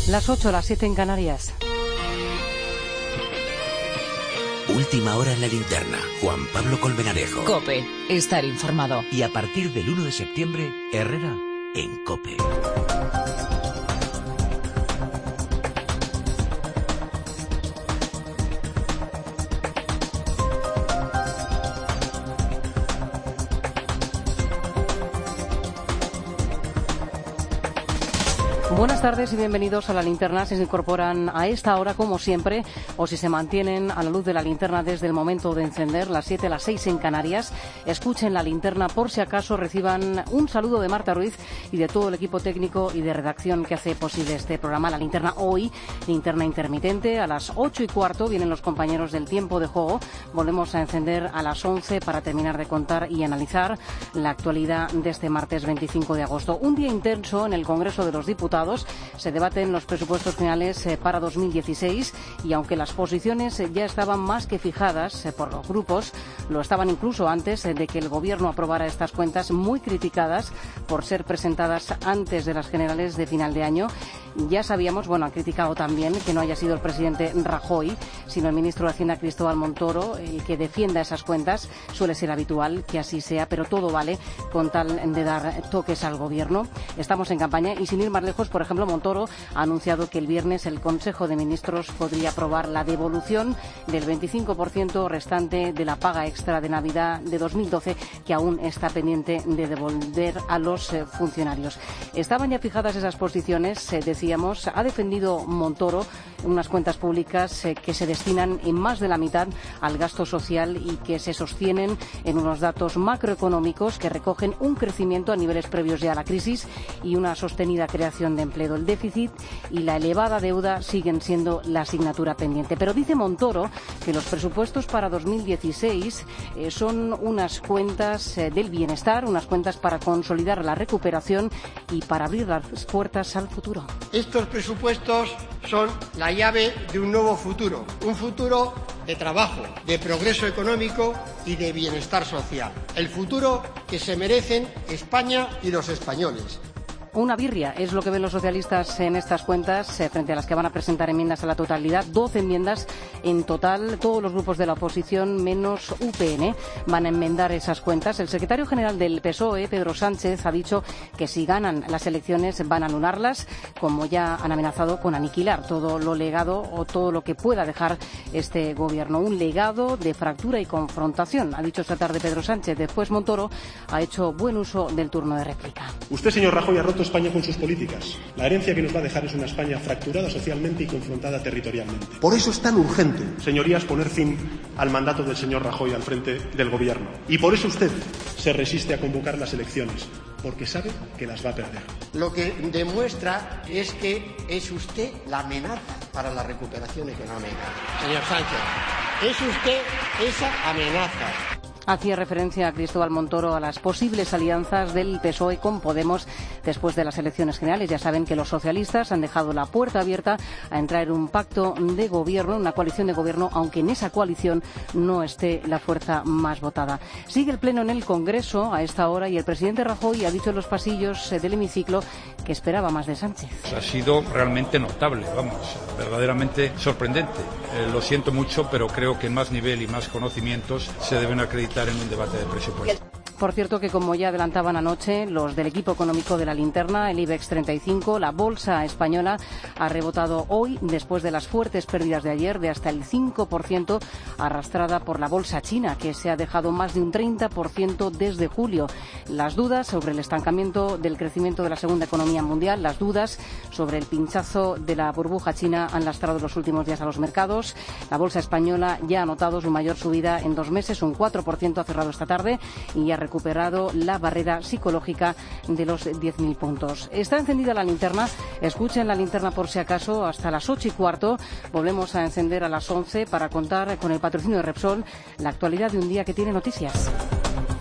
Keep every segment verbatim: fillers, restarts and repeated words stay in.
Las ocho, las siete en Canarias. Última hora en la linterna. Juan Pablo Colmenarejo. COPE. Estar informado. Y a partir del uno de septiembre, Herrera en COPE. Buenas tardes y bienvenidos a la linterna. Si se incorporan a esta hora, como siempre, o si se mantienen a la luz de la linterna desde el momento de encender, las siete, las seis en Canarias, escuchen la linterna por si acaso, reciban un saludo de Marta Ruiz y de todo el equipo técnico y de redacción que hace posible este programa. La linterna hoy, linterna intermitente, a las ocho y cuarto vienen los compañeros del tiempo de juego. Volvemos a encender a las once para terminar de contar y analizar la actualidad de este martes veinticinco de agosto. Un día intenso en el Congreso de los Diputados. Se debaten los presupuestos finales eh, para dos mil dieciséis y aunque las posiciones eh, ya estaban más que fijadas eh, por los grupos, lo estaban incluso antes eh, de que el Gobierno aprobara estas cuentas muy criticadas por ser presentadas antes de las generales de final de año. Ya sabíamos, bueno, han criticado también que no haya sido el presidente Rajoy, sino el ministro de Hacienda Cristóbal Montoro el que defienda esas cuentas. Suele ser habitual que así sea, pero todo vale con tal de dar toques al Gobierno. Estamos en campaña y sin ir más lejos, por ejemplo, Montoro ha anunciado que el viernes el Consejo de Ministros podría aprobar la devolución del veinticinco por ciento restante de la paga extra de Navidad de dos mil doce, que aún está pendiente de devolver a los eh, funcionarios. Estaban ya fijadas esas posiciones, eh, decíamos, ha defendido Montoro unas cuentas públicas eh, que se destinan en más de la mitad al gasto social y que se sostienen en unos datos macroeconómicos que recogen un crecimiento a niveles previos ya a la crisis y una sostenida creación de empleo. El déficit y la elevada deuda siguen siendo la asignatura pendiente. Pero dice Montoro que los presupuestos para dos mil dieciséis eh, son unas cuentas eh, del bienestar, unas cuentas para consolidar la recuperación y para abrir las puertas al futuro. Estos presupuestos son la llave de un nuevo futuro, un futuro de trabajo, de progreso económico y de bienestar social. El futuro que se merecen España y los españoles. Una birria es lo que ven los socialistas en estas cuentas, eh, frente a las que van a presentar enmiendas a la totalidad. doce enmiendas en total. Todos los grupos de la oposición, menos U P N, van a enmendar esas cuentas. El secretario general del P S O E, Pedro Sánchez, ha dicho que si ganan las elecciones van a anularlas, como ya han amenazado con aniquilar todo lo legado o todo lo que pueda dejar este gobierno. Un legado de fractura y confrontación, ha dicho esta tarde Pedro Sánchez. Después Montoro ha hecho buen uso del turno de réplica. Usted, señor Rajoy, ha roto España con sus políticas. La herencia que nos va a dejar es una España fracturada socialmente y confrontada territorialmente. Por eso es tan urgente, señorías, poner fin al mandato del señor Rajoy al frente del Gobierno. Y por eso usted se resiste a convocar las elecciones, porque sabe que las va a perder. Lo que demuestra es que es usted la amenaza para la recuperación económica. Señor Sánchez, es usted esa amenaza. Hacía referencia a Cristóbal Montoro a las posibles alianzas del P S O E con Podemos después de las elecciones generales. Ya saben que los socialistas han dejado la puerta abierta a entrar en un pacto de gobierno, una coalición de gobierno, aunque en esa coalición no esté la fuerza más votada. Sigue el pleno en el Congreso a esta hora y el presidente Rajoy ha dicho en los pasillos del hemiciclo que esperaba más de Sánchez. Ha sido realmente notable, vamos, verdaderamente sorprendente. Eh, lo siento mucho, pero creo que más nivel y más conocimientos se deben acreditar en un debate de presupuesto. Por cierto que, como ya adelantaban anoche los del equipo económico de la linterna, el IBEX treinta y cinco, la bolsa española ha rebotado hoy después de las fuertes pérdidas de ayer de hasta el cinco por ciento arrastrada por la bolsa china, que se ha dejado más de un treinta por ciento desde julio. Las dudas sobre el estancamiento del crecimiento de la segunda economía mundial, las dudas sobre el pinchazo de la burbuja china han lastrado los últimos días a los mercados. La bolsa española ya ha notado su mayor subida en dos meses, un cuatro por ciento ha cerrado esta tarde y ha recuperado la barrera psicológica de los diez mil puntos. Está encendida la linterna. Escuchen la linterna por si acaso hasta las ocho y cuarto. Volvemos a encender a las once para contar con el patrocinio de Repsol la actualidad de un día que tiene noticias.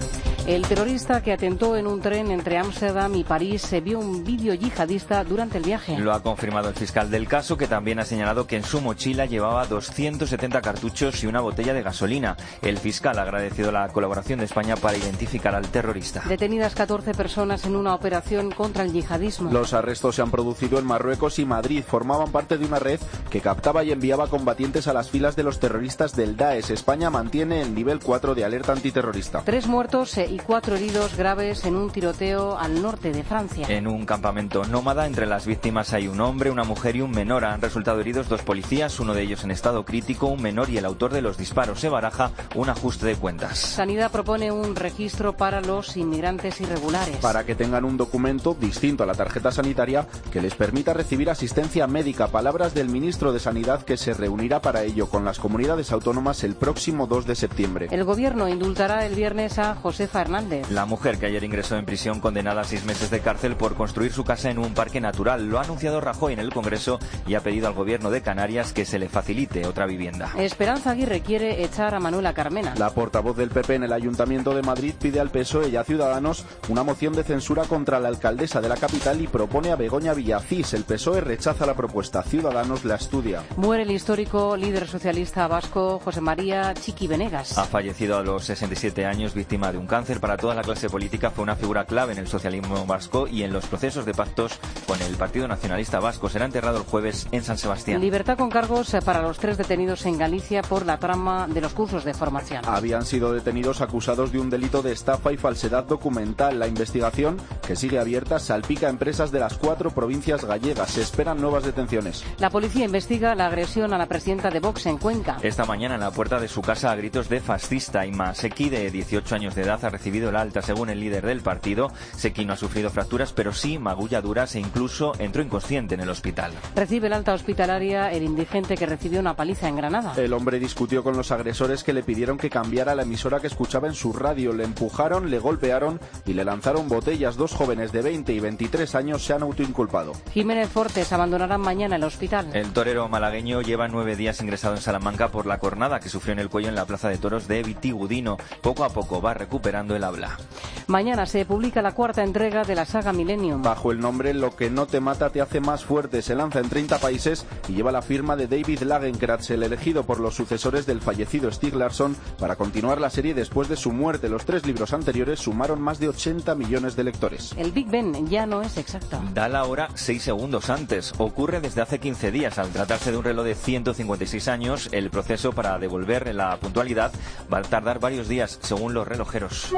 El terrorista que atentó en un tren entre Ámsterdam y París se vio un vídeo yihadista durante el viaje. Lo ha confirmado el fiscal del caso, que también ha señalado que en su mochila llevaba doscientos setenta cartuchos y una botella de gasolina. El fiscal ha agradecido la colaboración de España para identificar al terrorista. Detenidas catorce personas en una operación contra el yihadismo. Los arrestos se han producido en Marruecos y Madrid. Formaban parte de una red que captaba y enviaba combatientes a las filas de los terroristas del Daesh. España mantiene el nivel cuatro de alerta antiterrorista. Tres muertos y cuatro heridos graves en un tiroteo al norte de Francia. En un campamento nómada, entre las víctimas hay un hombre, una mujer y un menor. Han resultado heridos dos policías, uno de ellos en estado crítico, un menor y el autor de los disparos. Se baraja un ajuste de cuentas. Sanidad propone un registro para los inmigrantes irregulares. Para que tengan un documento distinto a la tarjeta sanitaria que les permita recibir asistencia médica. Palabras del ministro de Sanidad, que se reunirá para ello con las comunidades autónomas el próximo dos de septiembre. El gobierno indultará el viernes a Josefa Hernández. La mujer que ayer ingresó en prisión, condenada a seis meses de cárcel por construir su casa en un parque natural. Lo ha anunciado Rajoy en el Congreso y ha pedido al gobierno de Canarias que se le facilite otra vivienda. Esperanza Aguirre quiere echar a Manuela Carmena. La portavoz del P P en el Ayuntamiento de Madrid pide al P S O E y a Ciudadanos una moción de censura contra la alcaldesa de la capital y propone a Begoña Villacís. El P S O E rechaza la propuesta. Ciudadanos la estudia. Muere el histórico líder socialista vasco José María Chiqui Venegas. Ha fallecido a los sesenta y siete años, víctima de un cáncer. Para toda la clase política fue una figura clave en el socialismo vasco y en los procesos de pactos con el Partido Nacionalista Vasco. Será enterrado el jueves en San Sebastián. Libertad con cargos para los tres detenidos en Galicia por la trama de los cursos de formación. Habían sido detenidos acusados de un delito de estafa y falsedad documental. La investigación, que sigue abierta, salpica a empresas de las cuatro provincias gallegas. Se esperan nuevas detenciones. La policía investiga la agresión a la presidenta de Vox en Cuenca. Esta mañana en la puerta de su casa a gritos de fascista. Inma Secchi, de dieciocho años de edad, ha recibido el alta. Según el líder del partido, Secchi no ha sufrido fracturas, pero sí magulladuras e incluso entró inconsciente en el hospital. Recibe el alta hospitalaria el indigente que recibió una paliza en Granada. El hombre discutió con los agresores, que le pidieron que cambiara la emisora que escuchaba en su radio. Le empujaron, le golpearon y le lanzaron botellas. Dos jóvenes de veinte y veintitrés años se han autoinculpado. Jiménez Fortes abandonarán mañana el hospital. El torero malagueño lleva nueve días ingresado en Salamanca por la cornada que sufrió en el cuello en la plaza de toros de Vitigudino. Poco a poco va recuperando el habla. Mañana se publica la cuarta entrega de la saga Millennium. Bajo el nombre Lo que no te mata te hace más fuerte. Se lanza en treinta países y lleva la firma de David Lagercrantz, el elegido por los sucesores del fallecido Stieg Larsson para continuar la serie después de su muerte. Los tres libros anteriores sumaron más de ochenta millones de lectores. El Big Ben ya no es exacto. Da la hora seis segundos antes. Ocurre desde hace quince días. Al tratarse de un reloj de ciento cincuenta y seis años, el proceso para devolver la puntualidad va a tardar varios días, según los relojeros.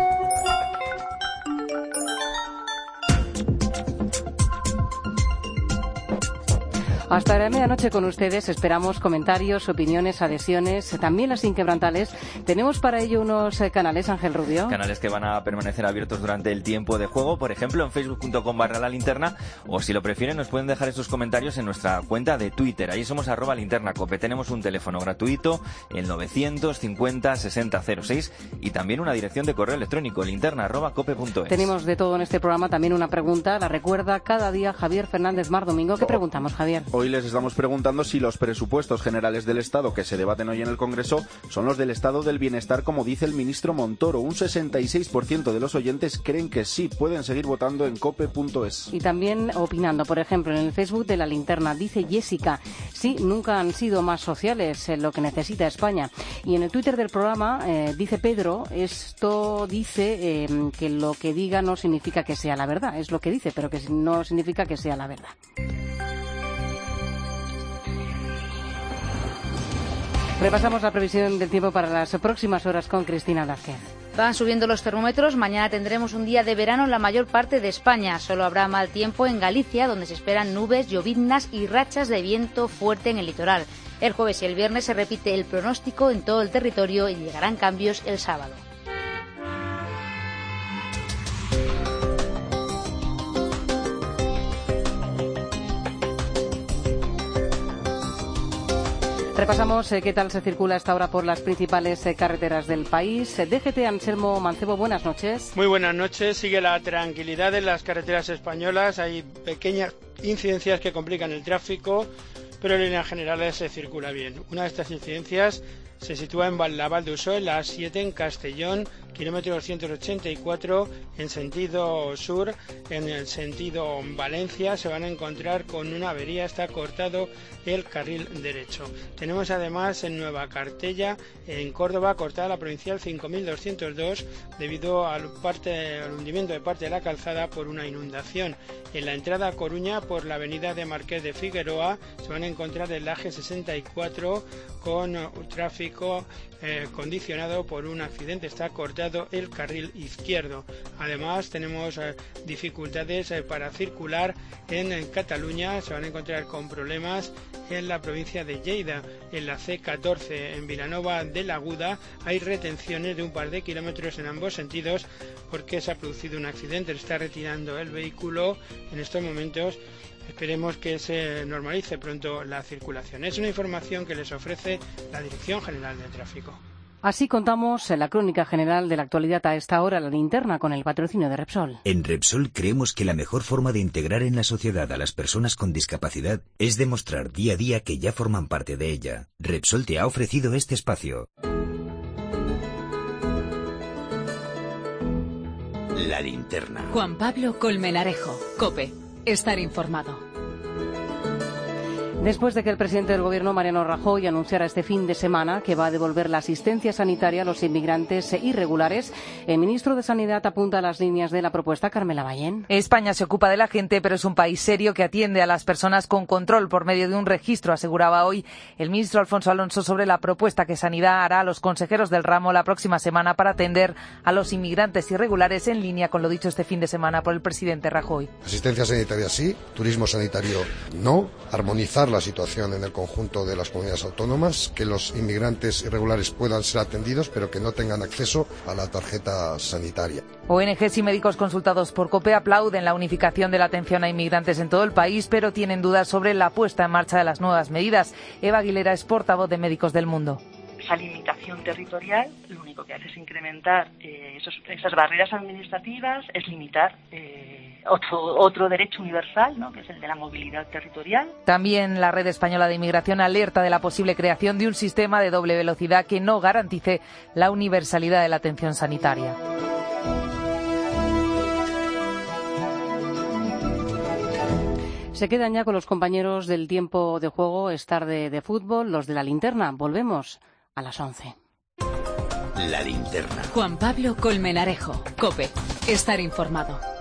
Hasta la medianoche con ustedes. Esperamos comentarios, opiniones, adhesiones, también las inquebrantables. Tenemos para ello unos eh, canales, Ángel Rubio. Canales que van a permanecer abiertos durante el tiempo de juego, por ejemplo en facebook punto com barra la linterna, o si lo prefieren nos pueden dejar estos comentarios en nuestra cuenta de Twitter. Ahí somos arroba linterna cope. Tenemos un teléfono gratuito, el novecientos cincuenta sesenta cero seis, y también una dirección de correo electrónico, linterna arroba cope punto es. Tenemos de todo en este programa, también una pregunta, la recuerda cada día Javier Fernández Mar Domingo. ¿Qué preguntamos, Javier? Hoy les estamos preguntando si los presupuestos generales del Estado que se debaten hoy en el Congreso son los del estado del bienestar, como dice el ministro Montoro. Un sesenta y seis por ciento de los oyentes creen que sí. Pueden seguir votando en cope punto es. Y también opinando, por ejemplo, en el Facebook de La Linterna, dice Jessica, sí, nunca han sido más sociales, eh, lo que necesita España. Y en el Twitter del programa, eh, dice Pedro, esto dice eh, que lo que diga no significa que sea la verdad. Es lo que dice, pero que no significa que sea la verdad. Repasamos la previsión del tiempo para las próximas horas con Cristina Blázquez. Van subiendo los termómetros. Mañana tendremos un día de verano en la mayor parte de España. Solo habrá mal tiempo en Galicia, donde se esperan nubes, lloviznas y rachas de viento fuerte en el litoral. El jueves y el viernes se repite el pronóstico en todo el territorio y llegarán cambios el sábado. Repasamos eh, qué tal se circula hasta ahora por las principales eh, carreteras del país. D G T, Anselmo Mancebo, buenas noches. Muy buenas noches. Sigue la tranquilidad en las carreteras españolas. Hay pequeñas incidencias que complican el tráfico, pero en líneas generales se circula bien. Una de estas incidencias se sitúa en la Val d'Usó, en la A siete en Castellón, kilómetro doscientos ochenta y cuatro en sentido sur. En el sentido Valencia se van a encontrar con una avería, está cortado el carril derecho. Tenemos además en Nueva Cartella, en Córdoba, cortada la provincial cinco mil doscientos dos debido al, parte, al hundimiento de parte de la calzada por una inundación. En la entrada a Coruña, por la avenida de Marqués de Figueroa, se van a encontrar el A G sesenta y cuatro con un tráfico eh, condicionado por un accidente, está cortado el carril izquierdo. Además tenemos eh, dificultades eh, para circular en, en Cataluña, se van a encontrar con problemas en la provincia de Lleida. En la C catorce en Vilanova de la Aguda hay retenciones de un par de kilómetros en ambos sentidos porque se ha producido un accidente, se está retirando el vehículo en estos momentos. Esperemos que se normalice pronto la circulación. Es una información que les ofrece la Dirección General de Tráfico. Así contamos en la crónica general de la actualidad a esta hora, la linterna, con el patrocinio de Repsol. En Repsol creemos que la mejor forma de integrar en la sociedad a las personas con discapacidad es demostrar día a día que ya forman parte de ella. Repsol te ha ofrecido este espacio. La linterna. Juan Pablo Colmenarejo, COPE. Estar informado. Después de que el presidente del Gobierno, Mariano Rajoy, anunciara este fin de semana que va a devolver la asistencia sanitaria a los inmigrantes irregulares, el ministro de Sanidad apunta a las líneas de la propuesta. Carmela Ballén. España se ocupa de la gente, pero es un país serio que atiende a las personas con control por medio de un registro, aseguraba hoy el ministro Alfonso Alonso sobre la propuesta que Sanidad hará a los consejeros del ramo la próxima semana para atender a los inmigrantes irregulares, en línea con lo dicho este fin de semana por el presidente Rajoy. Asistencia sanitaria sí, turismo sanitario no, armonizar la situación en el conjunto de las comunidades autónomas, que los inmigrantes irregulares puedan ser atendidos, pero que no tengan acceso a la tarjeta sanitaria. O N Ges y médicos consultados por COPE aplauden la unificación de la atención a inmigrantes en todo el país, pero tienen dudas sobre la puesta en marcha de las nuevas medidas. Eva Aguilera es portavoz de Médicos del Mundo. Esa limitación territorial lo único que hace es incrementar eh, esos, esas barreras administrativas, es limitar eh, otro, otro derecho universal, ¿no?, que es el de la movilidad territorial. También la Red Española de Inmigración alerta de la posible creación de un sistema de doble velocidad que no garantice la universalidad de la atención sanitaria. Se quedan ya con los compañeros del tiempo de juego, es tarde de fútbol, los de la linterna. Volvemos a las once. La linterna. Juan Pablo Colmenarejo, COPE. Estar informado.